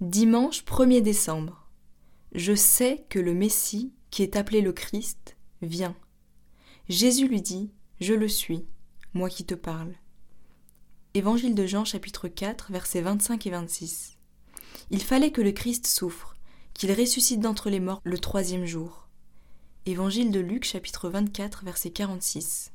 Dimanche 1er décembre. Je sais que le Messie, qui est appelé le Christ, vient. Jésus lui dit, je le suis, moi qui te parle. Évangile de Jean chapitre 4, versets 25 et 26. Il fallait que le Christ souffre, qu'il ressuscite d'entre les morts le 3e jour. Évangile de Luc chapitre 24, verset 46.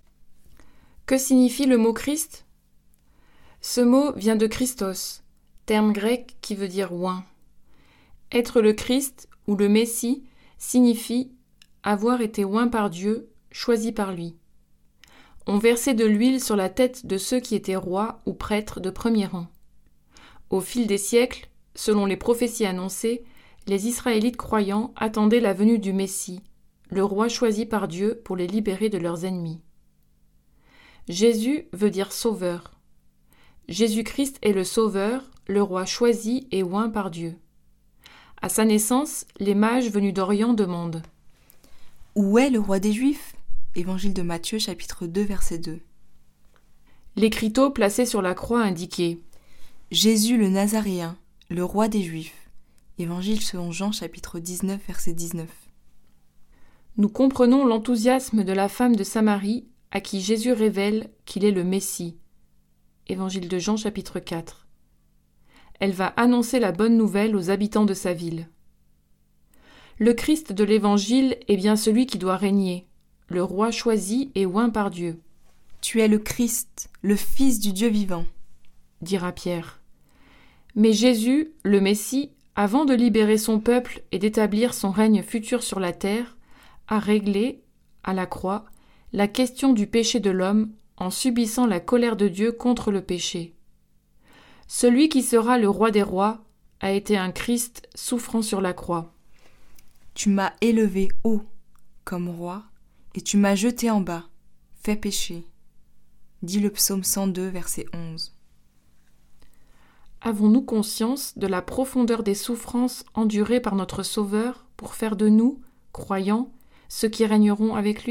Que signifie le mot Christ ? Ce mot vient de Christos, terme grec qui veut dire oint. Être le Christ ou le Messie signifie avoir été oint par Dieu, choisi par lui. On versait de l'huile sur la tête de ceux qui étaient rois ou prêtres de premier rang. Au fil des siècles, selon les prophéties annoncées, les Israélites croyants attendaient la venue du Messie, le roi choisi par Dieu pour les libérer de leurs ennemis. Jésus veut dire sauveur. Jésus-Christ est le sauveur, le roi choisi et oint par Dieu. À sa naissance, les mages venus d'Orient demandent « Où est le roi des Juifs ?» Évangile de Matthieu chapitre 2 verset 2. L'écriteau placé sur la croix indiquait « Jésus le Nazaréen, le roi des Juifs » Évangile selon Jean chapitre 19 verset 19. Nous comprenons l'enthousiasme de la femme de Samarie à qui Jésus révèle qu'il est le Messie. Évangile de Jean chapitre 4. Elle va annoncer la bonne nouvelle aux habitants de sa ville. Le Christ de l'Évangile est bien celui qui doit régner, le roi choisi et oint par Dieu. « Tu es le Christ, le Fils du Dieu vivant » dira Pierre. Mais Jésus, le Messie, avant de libérer son peuple et d'établir son règne futur sur la terre, a réglé, à la croix, la question du péché de l'homme en subissant la colère de Dieu contre le péché. Celui qui sera le roi des rois a été un Christ souffrant sur la croix. Tu m'as élevé haut comme roi et tu m'as jeté en bas, fait pécher, dit le psaume 102, verset 11. Avons-nous conscience de la profondeur des souffrances endurées par notre Sauveur pour faire de nous, croyants, ceux qui régneront avec lui ?